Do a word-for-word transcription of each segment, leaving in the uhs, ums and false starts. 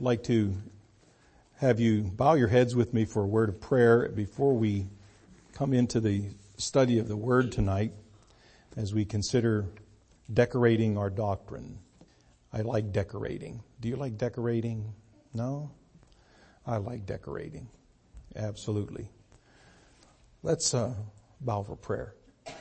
I'd like to have you bow your heads with me for a word of prayer before we come into the study of the Word tonight as we consider decorating our doctrine. I like decorating. Do you like decorating? No? I like decorating. Absolutely. Let's uh, bow for prayer.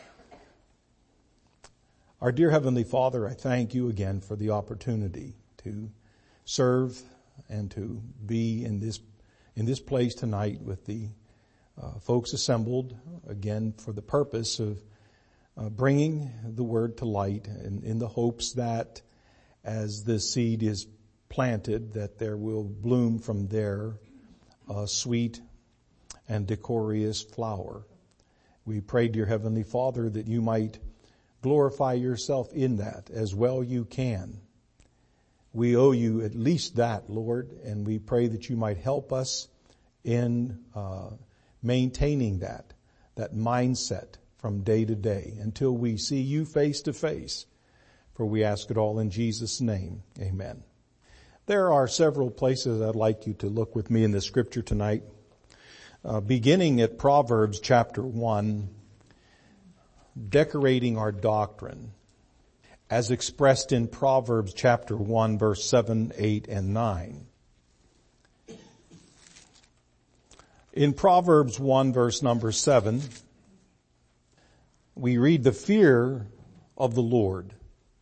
Our dear Heavenly Father, I thank you again for the opportunity to serve and to be in this in this place tonight with the uh, folks assembled, again for the purpose of uh, bringing the Word to light, and in the hopes that as the seed is planted, that there will bloom from there a sweet and decorous flower. We pray, dear Heavenly Father, that you might glorify yourself in that as well you can. We owe you at least that, Lord, and we pray that you might help us in uh, maintaining that, that mindset from day to day until we see you face to face. For we ask it all in Jesus' name. Amen. There are several places I'd like you to look with me in the scripture tonight. Uh, beginning at Proverbs chapter one, decorating our doctrine, as expressed in Proverbs chapter one, verse seven, eight, and nine. In Proverbs one, verse number seven, we read, "The fear of the Lord."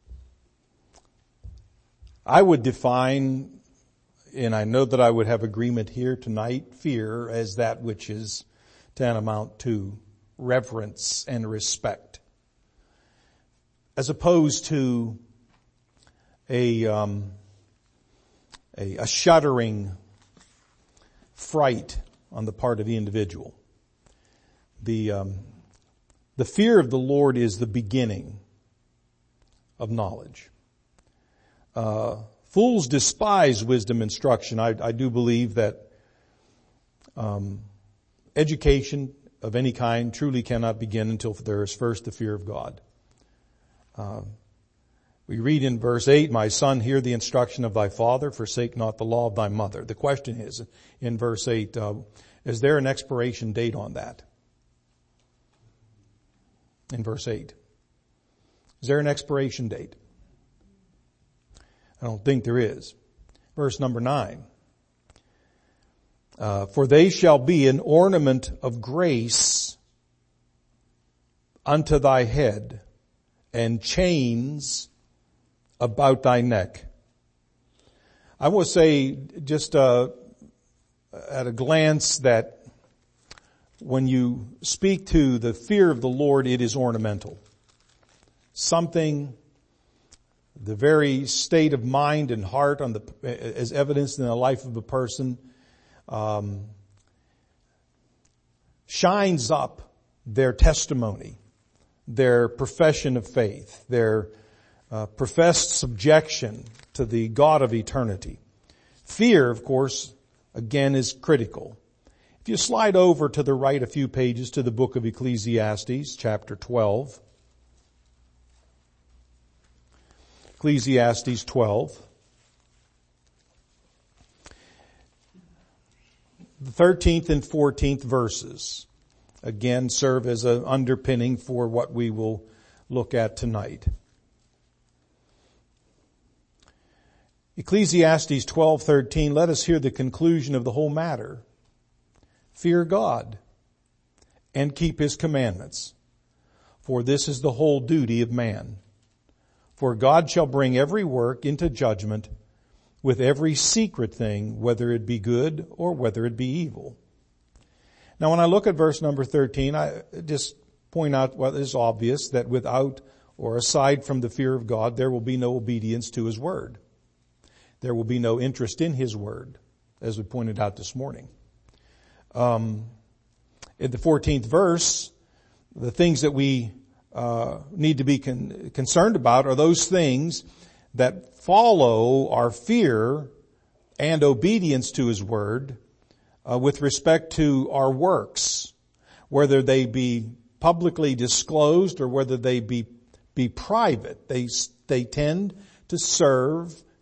I would define, and I know that I would have agreement here tonight, fear as that which is tantamount to reverence and respect, as opposed to a um, a, a shuddering fright on the part of the individual. The um, the fear of the Lord is the beginning of knowledge. Uh, fools despise wisdom instruction. I, I do believe that um, education of any kind truly cannot begin until there is first the fear of God. Uh, we read in verse eight, "My son, hear the instruction of thy father, forsake not the law of thy mother." The question is, in verse eight, uh, is there an expiration date on that? In verse eight. Is there an expiration date? I don't think there is. Verse number nine. Uh, "For they shall be an ornament of grace unto thy head, and chains about thy neck." I will say just uh, at a glance that when you speak to the fear of the Lord, it is ornamental. Something, the very state of mind and heart on the, as evidenced in the life of a person, um, shines up their testimony, their profession of faith, their uh, professed subjection to the God of eternity. Fear, of course, again is critical. If you slide over to the right a few pages to the book of Ecclesiastes, chapter twelve. Ecclesiastes twelve. The thirteenth and fourteenth verses again serve as an underpinning for what we will look at tonight. Ecclesiastes twelve thirteen, "Let us hear the conclusion of the whole matter. Fear God and keep his commandments, for this is the whole duty of man. For God shall bring every work into judgment with every secret thing, whether it be good or whether it be evil." Now when I look at verse number thirteen, I just point out what is obvious, that without or aside from the fear of God, there will be no obedience to his word. There will be no interest in his word, as we pointed out this morning. Um, in the fourteenth verse, the things that we uh, need to be con- concerned about are those things that follow our fear and obedience to his word uh, with respect to our works, whether they be publicly disclosed or whether they be be private. They they tend to serve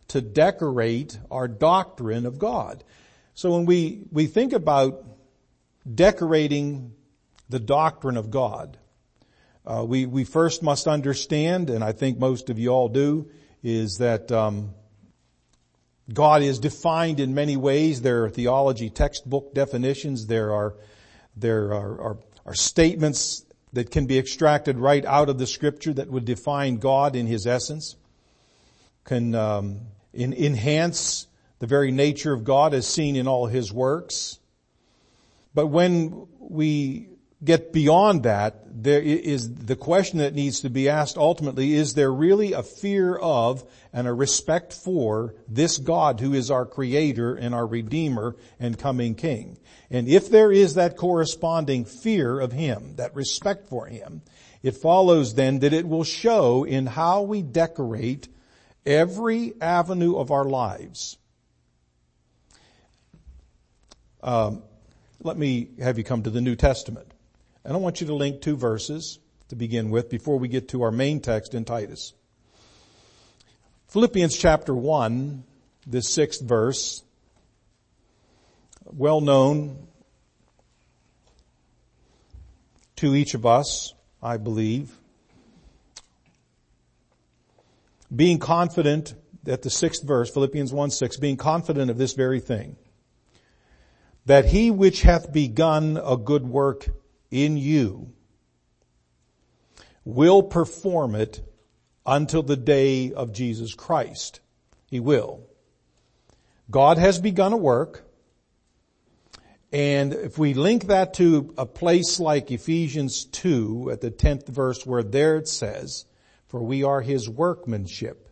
to decorate our doctrine of God. So when we, we think about decorating the doctrine of God, uh, we, we first must understand, and I think most of you all do, is that um, God is defined in many ways. There are theology textbook definitions. There are there are, are, are statements that can be extracted right out of the Scripture that would define God in His essence, can um, in, enhance the very nature of God as seen in all His works. But when we get beyond that, there is the question that needs to be asked ultimately, is there really a fear of and a respect for this God who is our Creator and our Redeemer and coming King? And if there is that corresponding fear of Him, that respect for Him, it follows then that it will show in how we decorate every avenue of our lives. Um, let me have you come to the New Testament. And I want you to link two verses to begin with before we get to our main text in Titus. Philippians chapter one, the sixth verse, well known to each of us, I believe. Being confident, at the sixth verse, Philippians one six, being confident of this very thing, that he which hath begun a good work in you will perform it until the day of Jesus Christ. He will. God has begun a work, and if we link that to a place like Ephesians two at the tenth verse, where there it says, for we are His workmanship,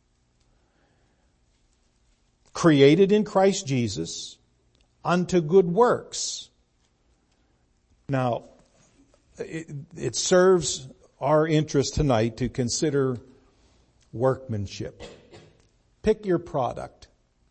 created in Christ Jesus unto good works. Now, it, it serves our interest tonight to consider workmanship. Pick your product.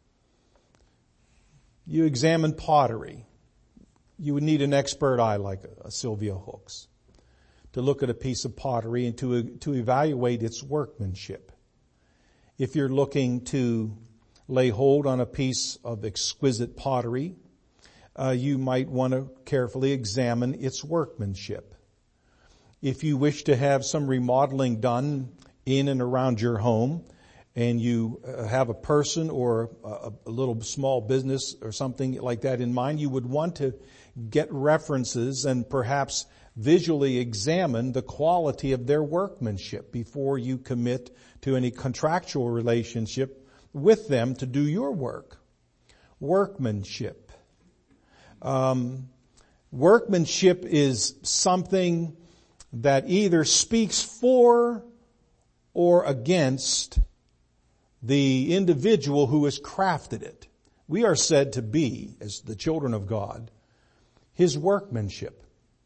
You examine pottery. You would need an expert eye like a Sylvia Hooks to look at a piece of pottery and to, to evaluate its workmanship. If you're looking to lay hold on a piece of exquisite pottery, Uh, you might want to carefully examine its workmanship. If you wish to have some remodeling done in and around your home, and you uh, have a person or a, a little small business or something like that in mind, you would want to get references and perhaps visually examine the quality of their workmanship before you commit to any contractual relationship with them to do your work. Workmanship. Um, workmanship is something that either speaks for or against the individual who has crafted it. We are said to be, as the children of God, His workmanship.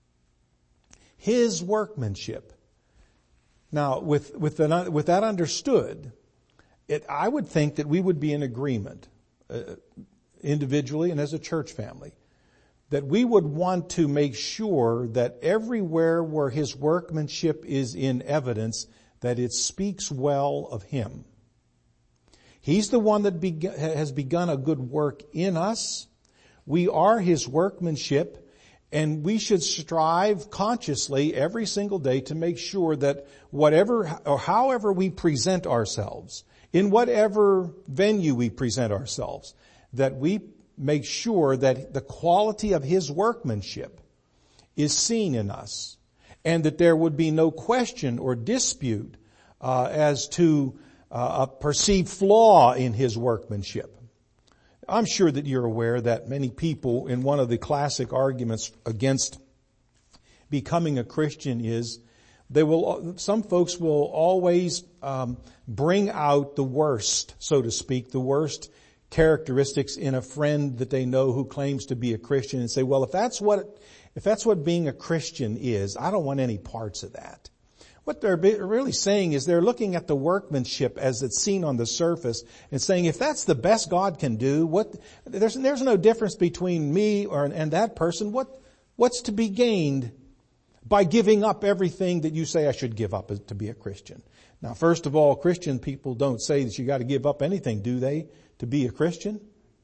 His workmanship. Now, with with, the, with that understood, it, I would think that we would be in agreement, uh, individually and as a church family, that we would want to make sure that everywhere where His workmanship is in evidence, that it speaks well of Him. He's the one that be, has begun a good work in us. We are His workmanship, and we should strive consciously every single day to make sure that whatever or however we present ourselves, in whatever venue we present ourselves, that we make sure that the quality of His workmanship is seen in us, and that there would be no question or dispute uh, as to uh, a perceived flaw in His workmanship. I'm sure that you're aware that many people, in one of the classic arguments against becoming a Christian is, they will, some folks will always um, bring out the worst, so to speak, the worst characteristics in a friend that they know who claims to be a Christian, and say, well, if that's what, if that's what being a Christian is, I don't want any parts of that. What they're really saying is they're looking at the workmanship as it's seen on the surface and saying, if that's the best God can do, what, there's, there's no difference between me or, and that person. What, what's to be gained by giving up everything that you say I should give up to be a Christian? Now, first of all, Christian people don't say that you got to give up anything, do they, to be a Christian?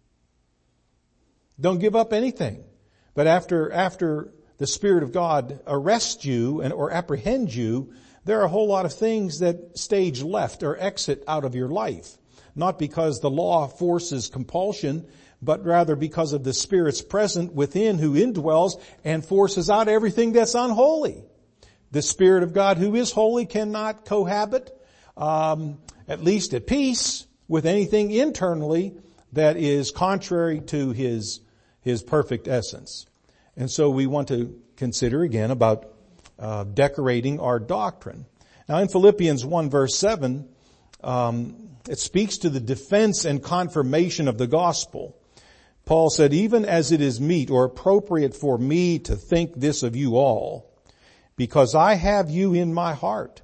Don't give up anything. But after, after the Spirit of God arrests you and, or apprehends you, there are a whole lot of things that stage left or exit out of your life. Not because the law forces compulsion, but rather because of the Spirit's present within who indwells and forces out everything that's unholy. The Spirit of God who is holy cannot cohabit, um, at least at peace, with anything internally that is contrary to His, His perfect essence. And so we want to consider again about uh, decorating our doctrine. Now in Philippians one verse seven, um, it speaks to the defense and confirmation of the gospel. Paul said, even as it is meet or appropriate for me to think this of you all, because I have you in my heart,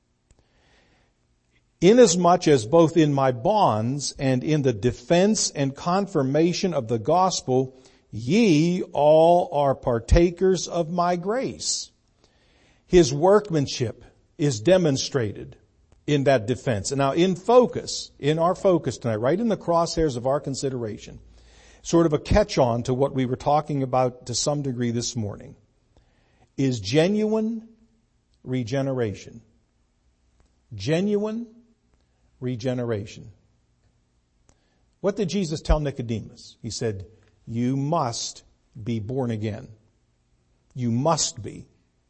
inasmuch as both in my bonds and in the defense and confirmation of the gospel, ye all are partakers of my grace. His workmanship is demonstrated in that defense. And now in focus, in our focus tonight, right in the crosshairs of our consideration, sort of a catch-on to what we were talking about to some degree this morning, is genuine regeneration. Genuine regeneration. What did Jesus tell Nicodemus? He said, you must be born again. You must be.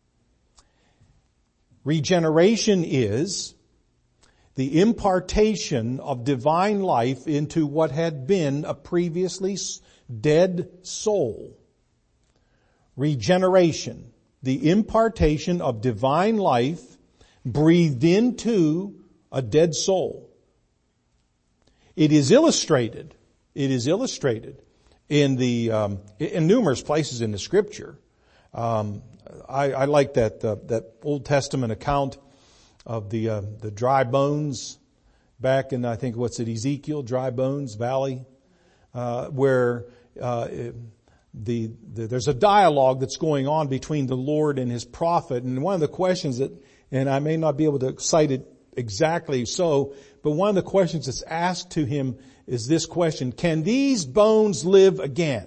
Regeneration is the impartation of divine life into what had been a previously dead soul. Regeneration, the impartation of divine life breathed into a dead soul. It is illustrated, it is illustrated in the, um, in numerous places in the scripture. Um, I, I like that, uh, that Old Testament account of the, uh, the dry bones back in, I think, what's it, Ezekiel, Dry Bones Valley, uh, where, uh, the, the, there's a dialogue that's going on between the Lord and His prophet. And one of the questions that, and I may not be able to cite it exactly so, but one of the questions that's asked to him is this question: can these bones live again?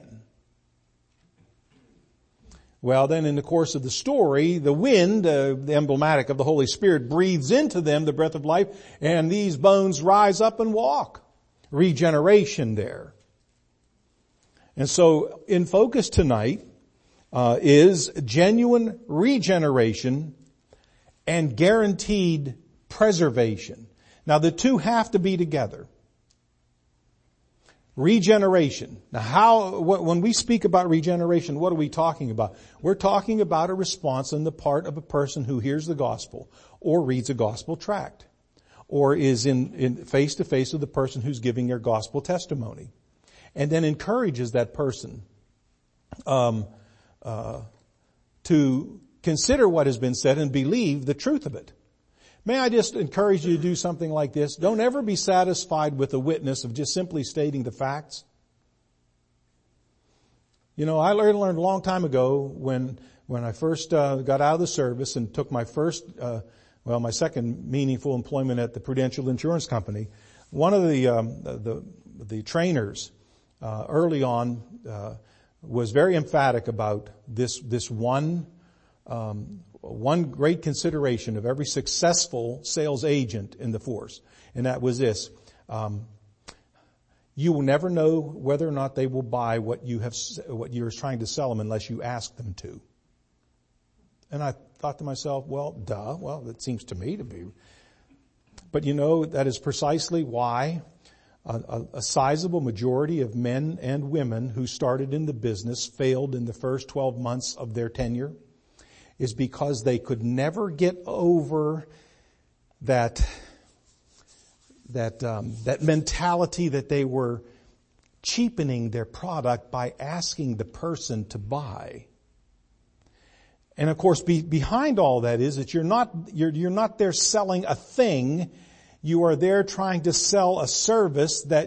Well, then in the course of the story, the wind, uh, the emblematic of the Holy Spirit, breathes into them the breath of life, and these bones rise up and walk. Regeneration there. And so in focus tonight uh, is genuine regeneration and guaranteed preservation. Now the two have to be together. Regeneration. Now how, when we speak about regeneration, what are we talking about? We're talking about a response on the part of a person who hears the gospel or reads a gospel tract or is in, in face to face with the person who's giving their gospel testimony, and then encourages that person um, uh, to consider what has been said and believe the truth of it. May I just encourage you to do something like this? Don't ever be satisfied with a witness of just simply stating the facts. You know, I learned, learned a long time ago when when I first uh, got out of the service and took my first, uh, well, my second meaningful employment at the Prudential Insurance Company. One of the um, the, the trainers uh, early on uh, was very emphatic about this this one. Um, one great consideration of every successful sales agent in the force, and that was this: um, you will never know whether or not they will buy what you have, what you're trying to sell them, unless you ask them to. And I thought to myself, well, duh. Well, it seems to me to be. But you know, that is precisely why a, a, a sizable majority of men and women who started in the business failed in the first twelve months of their tenure. Is because they could never get over that that um, that mentality that they were cheapening their product by asking the person to buy. And of course, be, behind all that is that you're not you're you're not there selling a thing. You are there trying to sell a service that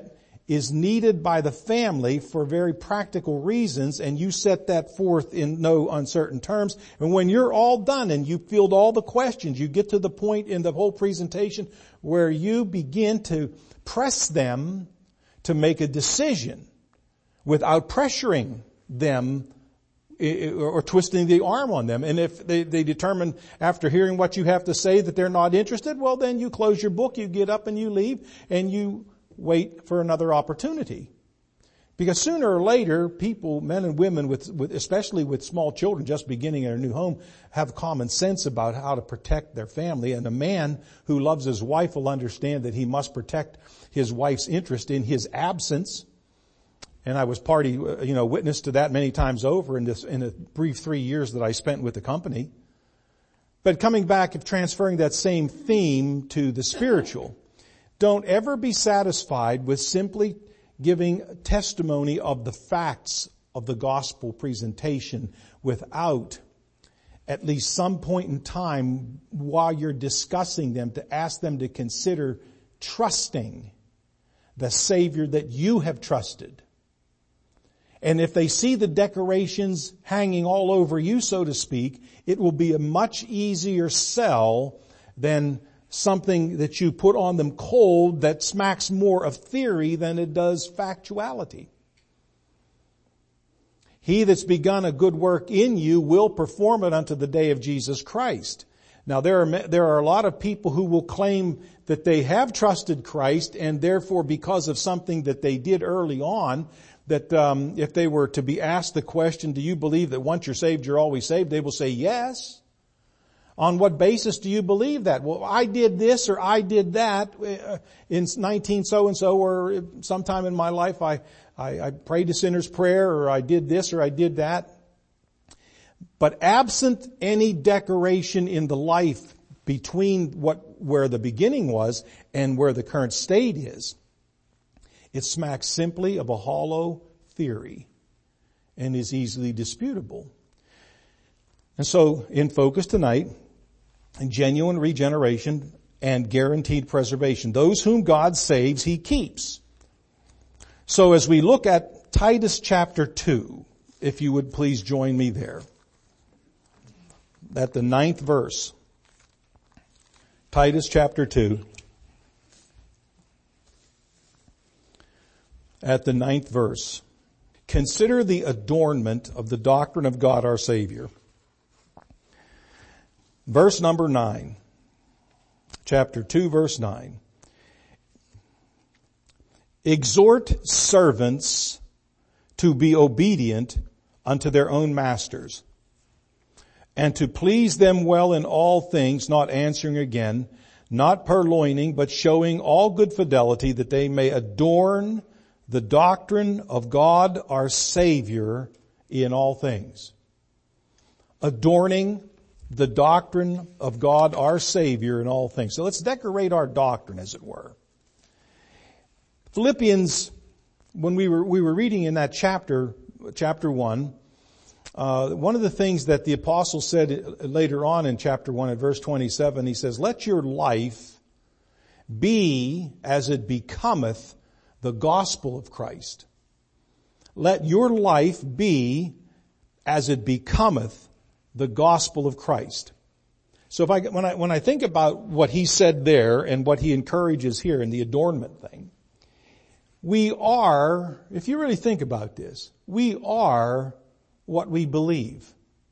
is needed by the family for very practical reasons, and you set that forth in no uncertain terms. And when you're all done and you field all the questions, you get to the point in the whole presentation where you begin to press them to make a decision without pressuring them or twisting the arm on them. And if they, they determine after hearing what you have to say that they're not interested, well then you close your book, you get up and you leave, and you wait for another opportunity. Because sooner or later, people, men and women, with, with especially with small children just beginning in a new home, have common sense about how to protect their family. And a man who loves his wife will understand that he must protect his wife's interest in his absence. And I was party, you know, witness to that many times over in this, in the brief three years that I spent with the company. But coming back and transferring that same theme to the spiritual, don't ever be satisfied with simply giving testimony of the facts of the gospel presentation without at least some point in time while you're discussing them to ask them to consider trusting the Savior that you have trusted. And if they see the decorations hanging all over you, so to speak, it will be a much easier sell than something that you put on them cold that smacks more of theory than it does factuality. He that's begun a good work in you will perform it unto the day of Jesus Christ. Now there are, there are a lot of people who will claim that they have trusted Christ, and therefore because of something that they did early on, that um, if they were to be asked the question, do you believe that once you're saved, you're always saved? They will say yes. On what basis do you believe that? Well, I did this or I did that in nineteen so-and-so, or sometime in my life I, I, I prayed a sinner's prayer, or I did this or I did that. But absent any decoration in the life between what, where the beginning was and where the current state is, it smacks simply of a hollow theory and is easily disputable. And so, in focus tonight, genuine regeneration and guaranteed preservation. Those whom God saves, He keeps. So as we look at Titus chapter two, if you would please join me there. At the ninth verse. Titus chapter two. At the ninth verse. Consider the adornment of the doctrine of God our Savior. Verse number nine. Chapter two, verse nine. Exhort servants to be obedient unto their own masters, and to please them well in all things, not answering again, not purloining, but showing all good fidelity, that they may adorn the doctrine of God our Savior in all things. Adorning the doctrine of God our Savior in all things. So let's decorate our doctrine, as it were. Philippians, when we were we were reading in that chapter, chapter one, uh, one of the things that the apostle said later on in chapter one at verse twenty-seven, he says, "Let your life be as it becometh the gospel of Christ." Let your life be as it becometh the gospel of Christ. So if I, when I, when I think about what he said there and what he encourages here in the adornment thing, we are, if you really think about this, we are what we believe.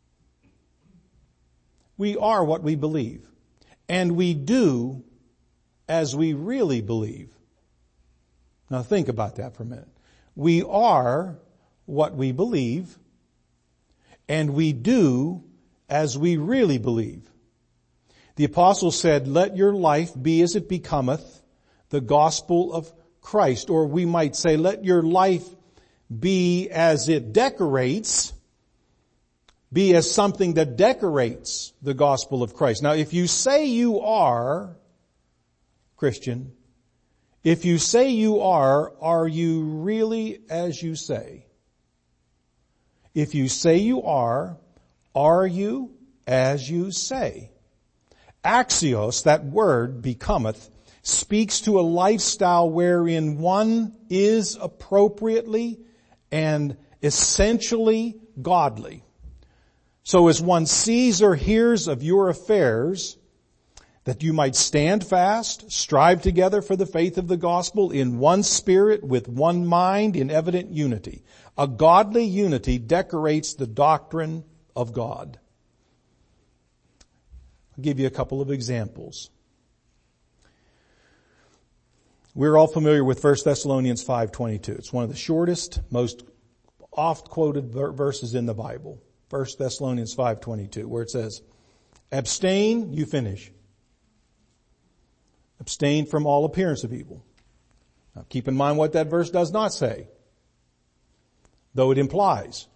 We are what we believe. And we do as we really believe. Now think about that for a minute. We are what we believe, and we do as we really believe. The apostle said, let your life be as it becometh the gospel of Christ. Or we might say, let your life be as it decorates, be as something that decorates the gospel of Christ. Now, if you say you are Christian, if you say you are, are you really as you say? If you say you are, are you as you say? Axios, that word, becometh, speaks to a lifestyle wherein one is appropriately and essentially godly. So as one sees or hears of your affairs, that you might stand fast, strive together for the faith of the gospel in one spirit, with one mind, in evident unity. A godly unity decorates the doctrine of God. I'll give you a couple of examples. We're all familiar with First Thessalonians five twenty-two. It's one of the shortest, most oft quoted verses in the Bible. First Thessalonians five twenty-two, where it says, abstain, you finish. Abstain from all appearance of evil. Now keep in mind what that verse does not say, though it implies.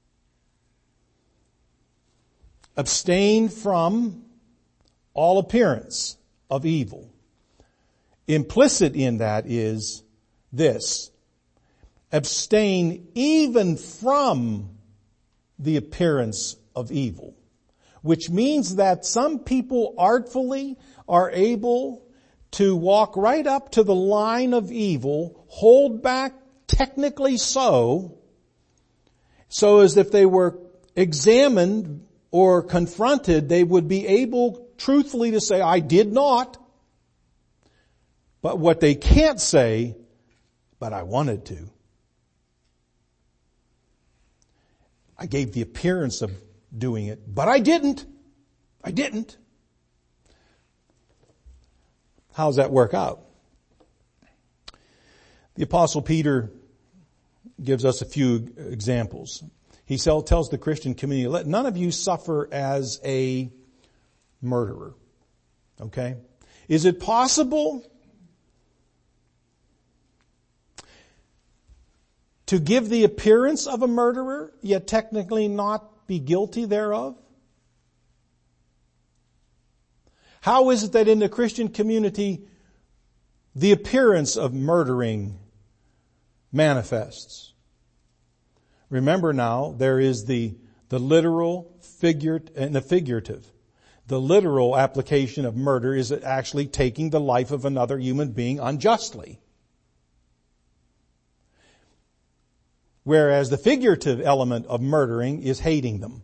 Abstain from all appearance of evil. Implicit in that is this: abstain even from the appearance of evil, which means that some people artfully are able to walk right up to the line of evil, hold back technically so, so as if they were examined or confronted, they would be able truthfully to say, I did not. But what they can't say, but I wanted to. I gave the appearance of doing it, but I didn't. I didn't. How does that work out? The Apostle Peter gives us a few examples. He tells the Christian community, let none of you suffer as a murderer. Okay? Is it possible to give the appearance of a murderer, yet technically not be guilty thereof? How is it that in the Christian community the appearance of murdering manifests? Remember now, there is the, the literal figure and the figurative. The literal application of murder is actually taking the life of another human being unjustly. Whereas the figurative element of murdering is hating them.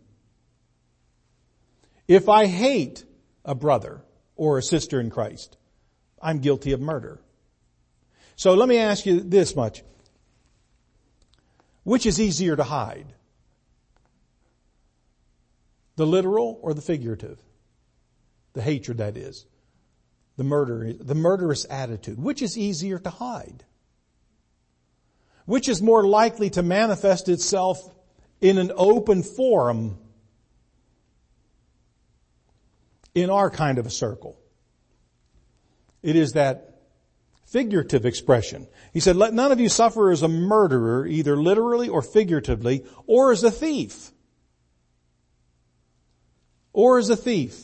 If I hate a brother or a sister in Christ, I'm guilty of murder. So let me ask you this much. Which is easier to hide? The literal or the figurative? The hatred, that is. The murder, the murderous attitude. Which is easier to hide? Which is more likely to manifest itself in an open forum in our kind of a circle? It is that figurative expression. He said, let none of you suffer as a murderer, either literally or figuratively, or as a thief. Or as a thief.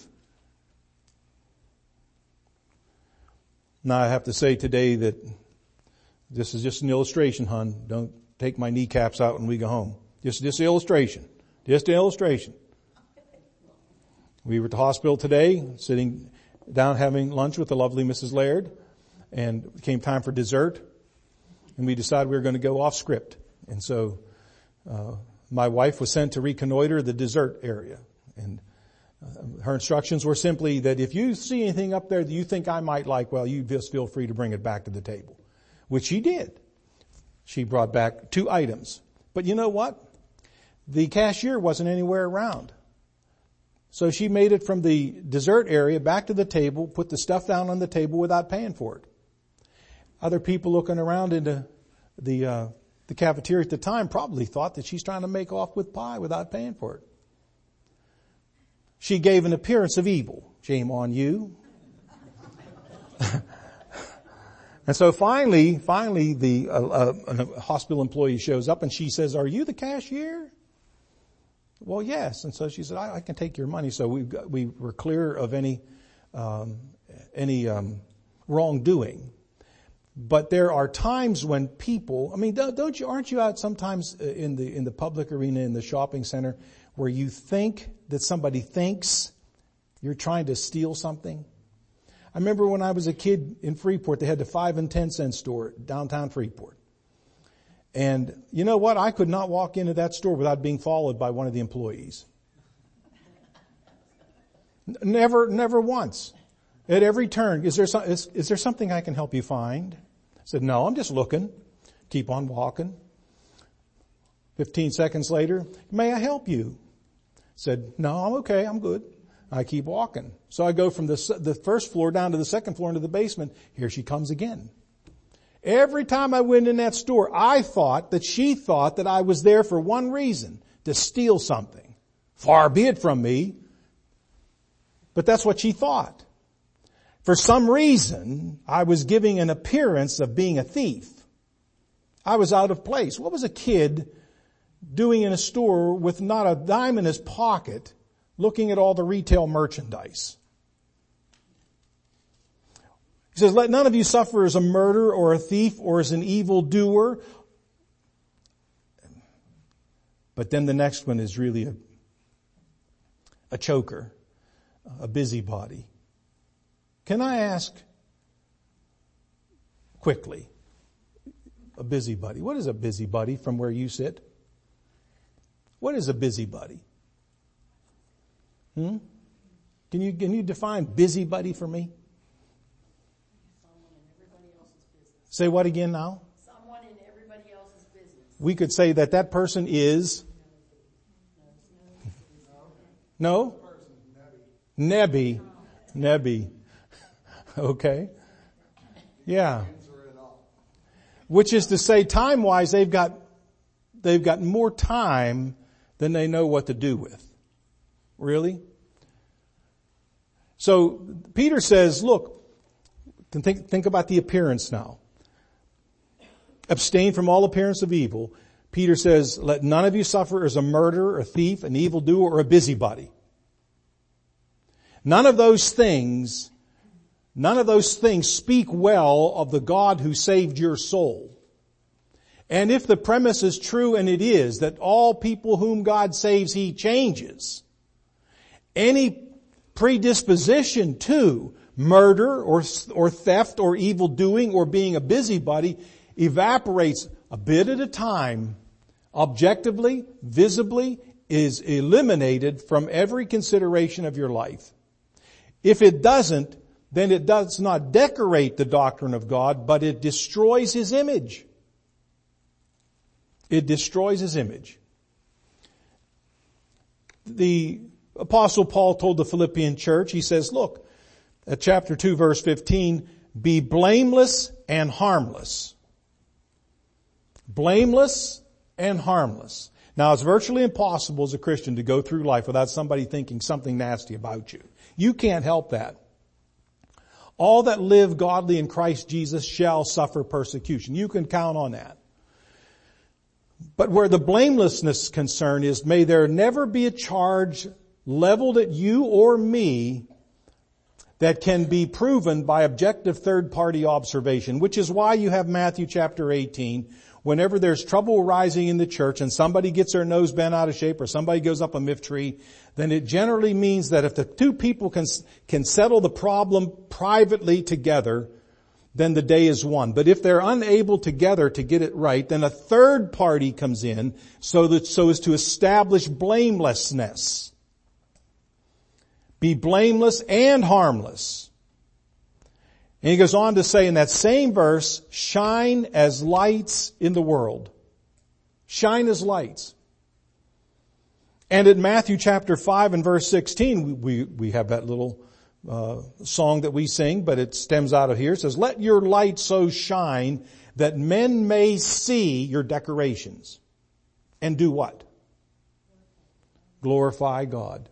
Now I have to say today that this is just an illustration, hon. Don't take my kneecaps out when we go home. Just, just an illustration. Just an illustration. We were at the hospital today, sitting down having lunch with the lovely Missus Laird, and it came time for dessert, and we decided we were going to go off script. And so, uh, my wife was sent to reconnoiter the dessert area. And uh, her instructions were simply that if you see anything up there that you think I might like, well, you just feel free to bring it back to the table. Which she did. She brought back two items. But you know what? The cashier wasn't anywhere around. So she made it from the dessert area back to the table, put the stuff down on the table without paying for it. Other people looking around into the, uh, the cafeteria at the time probably thought that she's trying to make off with pie without paying for it. She gave an appearance of evil. Shame on you. And so finally, finally, the uh, uh, a hospital employee shows up and she says, "Are you the cashier?" Well, yes. And so she said, "I, I can take your money." So we we were clear of any um, any um, wrongdoing. But there are times when people, I mean, don't, don't you? Aren't you out sometimes in the in the public arena, in the shopping center, where you think that somebody thinks you're trying to steal something? I remember when I was a kid in Freeport, they had the five and ten cent store downtown Freeport. And you know what? I could not walk into that store without being followed by one of the employees. Never, never once. At every turn, is there some, is, is there something I can help you find? I said, no, I'm just looking. Keep on walking. Fifteen seconds later, may I help you? I said, no, I'm okay. I'm good. I keep walking. So I go from the, the first floor down to the second floor into the basement. Here she comes again. Every time I went in that store, I thought that she thought that I was there for one reason, to steal something. Far be it from me. But that's what she thought. For some reason, I was giving an appearance of being a thief. I was out of place. What was a kid doing in a store with not a dime in his pocket, looking at all the retail merchandise? He says, let none of you suffer as a murderer or a thief or as an evildoer. But then the next one is really a, a choker, a busybody. Can I ask quickly, a busybody? What is a busybody from where you sit? What is a busybody? Hmm? Can you, can you define busybody for me? Someone in everybody else's business. Say what again now? Someone in everybody else's business. We could say that that person is? No? Nebby. Nebby. Okay. Yeah. Which is to say, time-wise, they've got, they've got more time than they know what to do with. Really? So, Peter says, look, think, think about the appearance now. Abstain from all appearance of evil. Peter says, let none of you suffer as a murderer, a thief, an evildoer, or a busybody. None of those things, none of those things speak well of the God who saved your soul. And if the premise is true, and it is, that all people whom God saves, He changes, any predisposition to murder or, or theft or evil doing or being a busybody evaporates a bit at a time, objectively, visibly, is eliminated from every consideration of your life. If it doesn't, then it does not decorate the doctrine of God, but it destroys His image. It destroys His image. The Apostle Paul told the Philippian church, he says, look, at chapter two, verse fifteen, be blameless and harmless. Blameless and harmless. Now, it's virtually impossible as a Christian to go through life without somebody thinking something nasty about you. You can't help that. All that live godly in Christ Jesus shall suffer persecution. You can count on that. But where the blamelessness is concerned is, may there never be a charge leveled at you or me that can be proven by objective third-party observation, which is why you have Matthew chapter eighteen. Whenever there's trouble rising in the church and somebody gets their nose bent out of shape or somebody goes up a miff tree, then it generally means that if the two people can, can settle the problem privately together, then the day is won. But if they're unable together to get it right, then a third party comes in so that, so as to establish blamelessness. Be blameless and harmless. And he goes on to say in that same verse, shine as lights in the world. Shine as lights. And in Matthew chapter five and verse sixteen, we, we, we have that little uh, song that we sing, but it stems out of here. It says, let your light so shine that men may see your decorations. And do what? Glorify God.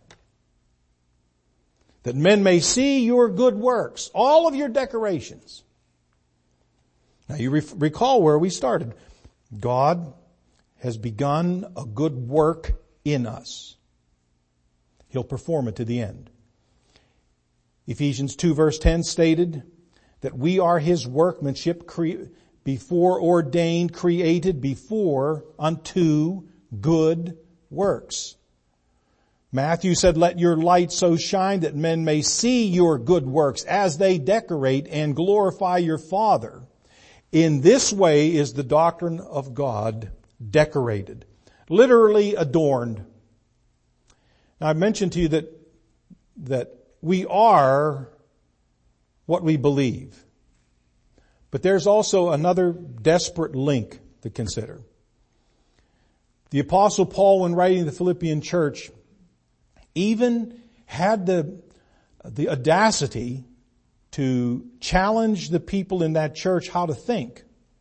That men may see your good works, all of your decorations. Now you re- recall where we started. God has begun a good work in us. He'll perform it to the end. Ephesians two verse ten stated that we are His workmanship, cre- before ordained, created before unto good works. Matthew said, let your light so shine that men may see your good works as they decorate and glorify your Father. In this way is the doctrine of God decorated, literally adorned. Now, I mentioned to you that, that we are what we believe. But there's also another desperate link to consider. The Apostle Paul, when writing the Philippian church, even had the, the audacity to challenge the people in that church how to think.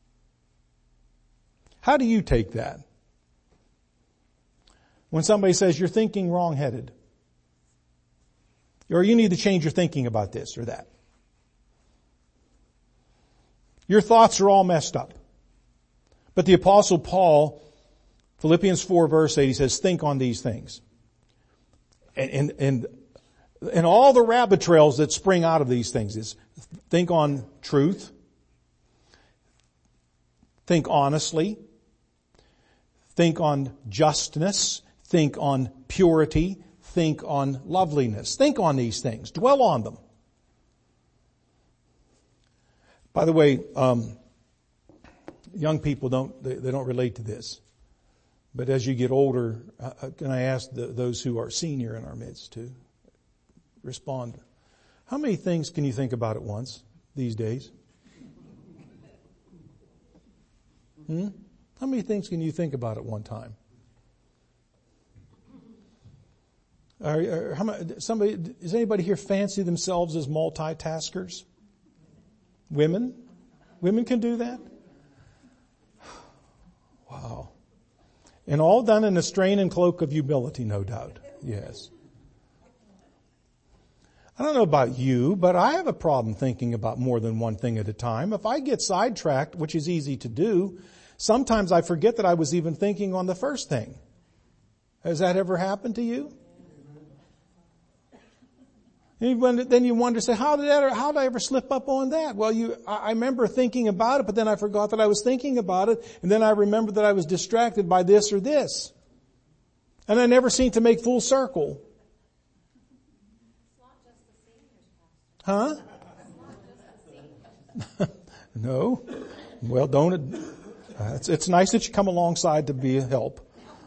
How do you take that? When somebody says you're thinking wrong-headed, or you need to change your thinking about this or that. Your thoughts are all messed up. But the Apostle Paul, Philippians four verse eight, he says, think on these things. And, and, and, and all the rabbit trails that spring out of these things is think on truth, think honestly, think on justness, think on purity, think on loveliness. Think on these things. Dwell on them. By the way, um, young people don't, they, they don't relate to this. But as you get older, uh, can I ask the, those who are senior in our midst to respond? How many things can you think about at once these days? Hmm? How many things can you think about at one time? Are, are, how many, somebody, does anybody here fancy themselves as multitaskers? Women? Women can do that? Wow. And all done in a strain and cloak of humility, no doubt. Yes. I don't know about you, but I have a problem thinking about more than one thing at a time. If I get sidetracked, which is easy to do, sometimes I forget that I was even thinking on the first thing. Has that ever happened to you? And then you wonder, say, how did that, how did I ever slip up on that? Well, you, I remember thinking about it, but then I forgot that I was thinking about it, and then I remembered that I was distracted by this or this. And I never seemed to make full circle. Huh? No. Well, don't it, uh, it's, it's nice that you come alongside to be a help.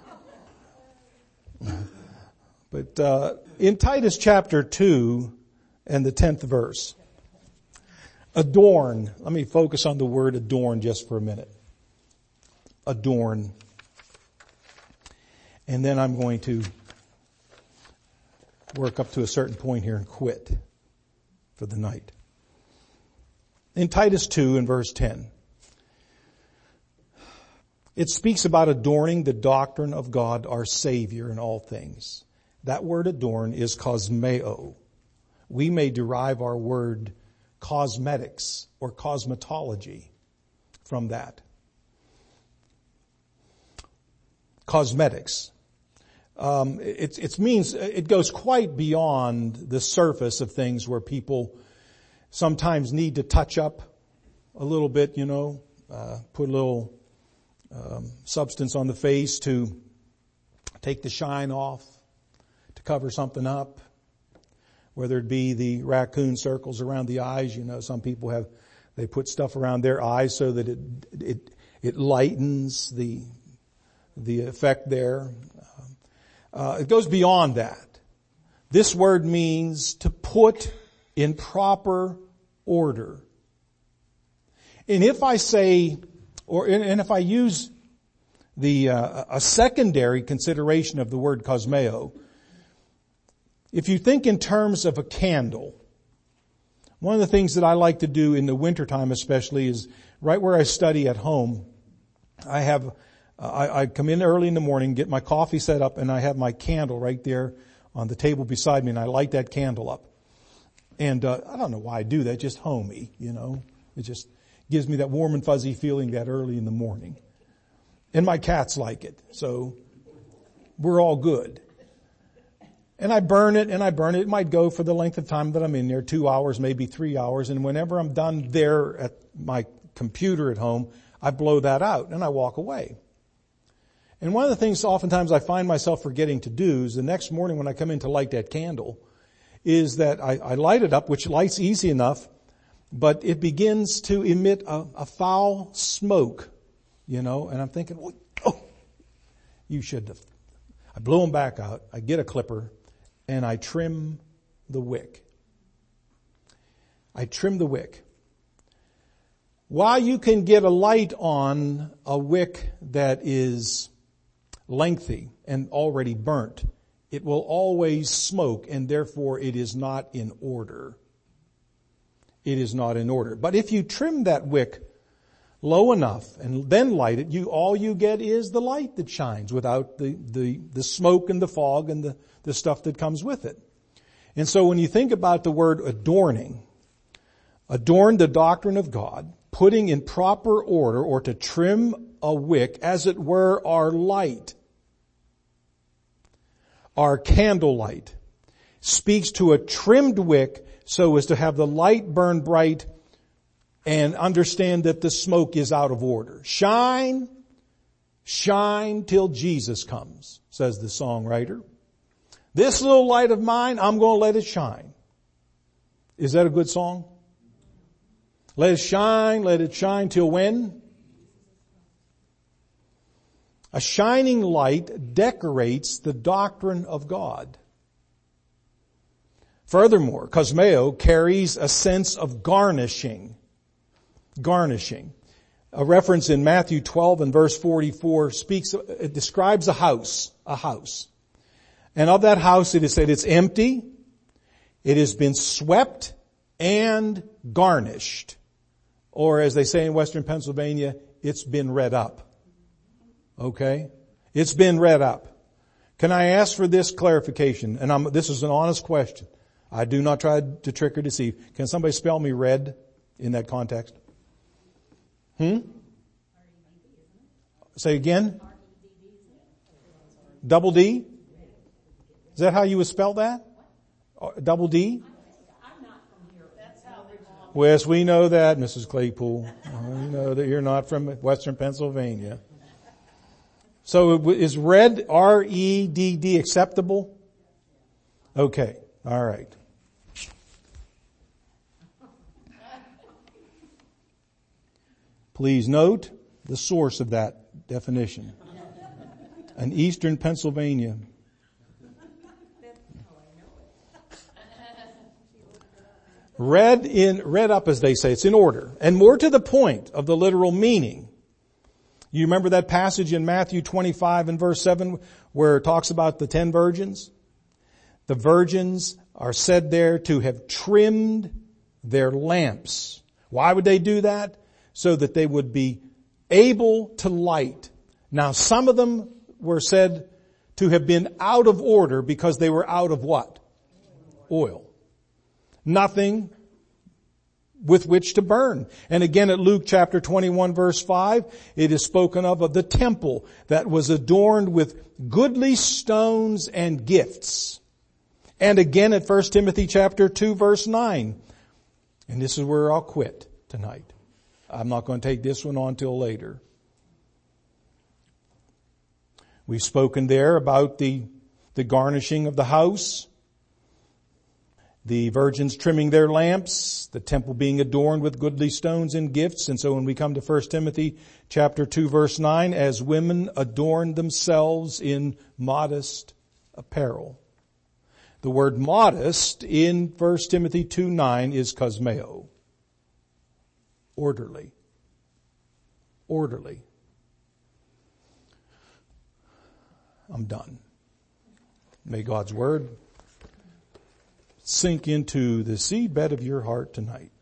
But uh, in Titus chapter two and the tenth verse, adorn. Let me focus on the word adorn just for a minute. Adorn. And then I'm going to work up to a certain point here and quit for the night. In Titus two and verse ten, it speaks about adorning the doctrine of God our Savior in all things. That word adorn is cosmeo. We may derive our word cosmetics or cosmetology from that. Cosmetics. Um, it, it means, it goes quite beyond the surface of things where people sometimes need to touch up a little bit, you know, uh, put a little um, substance on the face to take the shine off, to cover something up, whether it be the raccoon circles around the eyes. You know, some people have, they put stuff around their eyes so that it, it, it lightens the, the effect there. Uh, it goes beyond that. This word means to put in proper order. And if I say, or, and if I use the, uh, a secondary consideration of the word cosmeo, if you think in terms of a candle, one of the things that I like to do in the wintertime especially is right where I study at home, I have, uh, I, I come in early in the morning, get my coffee set up, and I have my candle right there on the table beside me, and I light that candle up. And uh, I don't know why I do that, just homey, you know. It just gives me that warm and fuzzy feeling that early in the morning. And my cats like it, so we're all good. And I burn it and I burn it. It might go for the length of time that I'm in there, two hours, maybe three hours. And whenever I'm done there at my computer at home, I blow that out and I walk away. And one of the things oftentimes I find myself forgetting to do is the next morning when I come in to light that candle is that I, I light it up, which lights easy enough, but it begins to emit a, a foul smoke, you know, and I'm thinking, oh, you should have. I blow them back out. I get a clipper and I trim the wick. I trim the wick. While you can get a light on a wick that is lengthy and already burnt, it will always smoke, and therefore it is not in order. It is not in order. But if you trim that wick low enough and then light it, you all you get is the light that shines without the, the, the smoke and the fog and the, the stuff that comes with it. And so when you think about the word adorning, adorn the doctrine of God, putting in proper order or to trim a wick, as it were, our light, our candlelight, speaks to a trimmed wick so as to have the light burn bright and understand that the smoke is out of order. Shine, shine till Jesus comes, says the songwriter. This little light of mine, I'm going to let it shine. Is that a good song? Let it shine, let it shine till when? A shining light decorates the doctrine of God. Furthermore, cosmeo carries a sense of garnishing. Garnishing. A reference in Matthew twelve and verse forty-four speaks, it describes a house, a house. And of that house it is said it's empty, it has been swept and garnished. Or as they say in Western Pennsylvania, it's been redd up. Okay? It's been redd up. Can I ask for this clarification? And I'm, this is an honest question. I do not try to trick or deceive. Can somebody spell me red in that context? Hmm? Say again? Double D? Is that how you would spell that? Double D? Well, yes, we know that, Missus Claypool. We know that you're not from Western Pennsylvania. So is red, R E D D, acceptable? Okay, all right. Please note the source of that definition. An Eastern Pennsylvania. Read in, read up as they say, it's in order. And more to the point of the literal meaning. You remember that passage in Matthew twenty-five and verse seven where it talks about the ten virgins? The virgins are said there to have trimmed their lamps. Why would they do that? So that they would be able to light. Now some of them were said to have been out of order because they were out of what? Oil. Nothing with which to burn. And again at Luke chapter twenty-one verse five, it is spoken of of the temple that was adorned with goodly stones and gifts. And again at First Timothy chapter two verse nine. And this is where I'll quit tonight. I'm not going to take this one on till later. We've spoken there about the, the garnishing of the house, the virgins trimming their lamps, the temple being adorned with goodly stones and gifts. And so when we come to First Timothy chapter two verse nine, as women adorn themselves in modest apparel. The word modest in First Timothy two nine is cosmeo. Orderly. Orderly. I'm done. May God's word sink into the seedbed of your heart tonight.